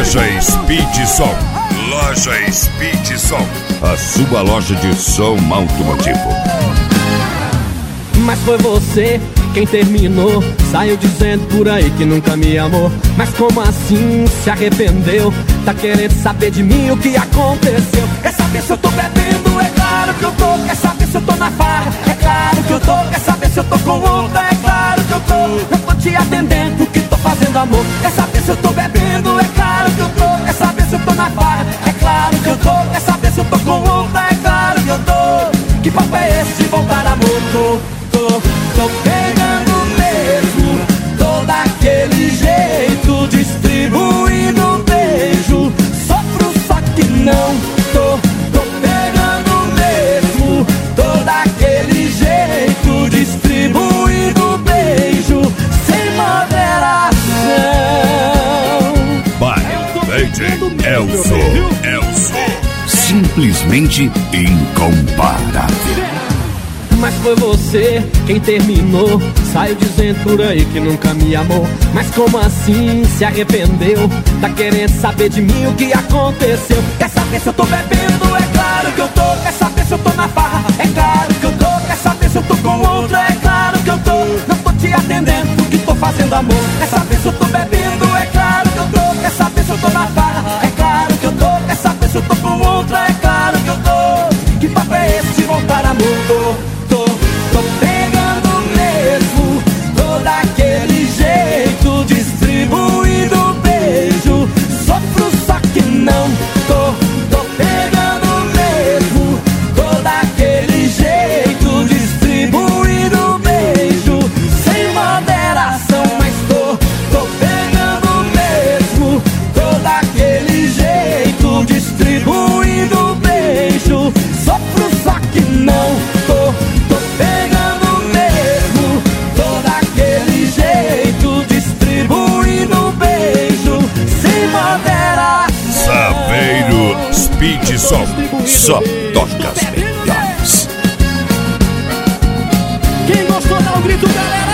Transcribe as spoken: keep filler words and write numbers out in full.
Loja Speed Som. Loja Speed Som. A sua loja de som automotivo. Mas foi você quem terminou. Saiu dizendo por aí que nunca me amou. Mas como assim se arrependeu? Tá querendo saber de mim o que aconteceu? Quer saber se eu tô bebendo? É claro que eu tô. Quer saber se eu tô na farra? É claro que eu tô. Quer saber se eu tô com outra? É claro que eu tô. Não tô te atendendo que tô fazendo amor. Quer saber se eu tô bebendo? É claro que eu tô. Quer saber se eu tô na farra? É claro que eu tô. Quer saber se eu tô com outra? É claro que eu tô. Que papo é esse de voltar amor? Tô, tô, tô pegando mesmo. Tô daquele jeito, distribuindo beijo. Sofro só que não tô, tô pegando mesmo. Tô daquele jeito, distribuindo beijo. Sem moderação. Vai, Lady Elso. Elso. Simplesmente incomparável. Mas foi você quem terminou. Saiu dizendo por aí que nunca me amou. Mas como assim se arrependeu? Tá querendo saber de mim o que aconteceu? Quer saber se eu tô bebendo? É claro que eu tô. Quer saber se eu tô na farra? É claro que eu tô. Quer saber se eu tô com outra? É claro que eu tô. Não tô te atendendo que tô fazendo amor. Quer saber se eu tô bebendo? É claro que eu tô. Quer saber se eu tô na farra? É claro que eu tô. Quer saber se eu tô com outra? É claro que eu tô. Que papo é esse de voltar amor? Tô. Tô pegando mesmo, tô daquele jeito, distribuindo beijo. Sofro só que não tô, tô pegando mesmo. Tô daquele jeito, distribuindo beijo. Sem moderação, mas tô, tô pegando mesmo. Tô daquele jeito, distribuindo beijo. Sofro só que não tô. Saveiro Speed Som. Só toca as melhores. Quem gostou dá um grito, galera.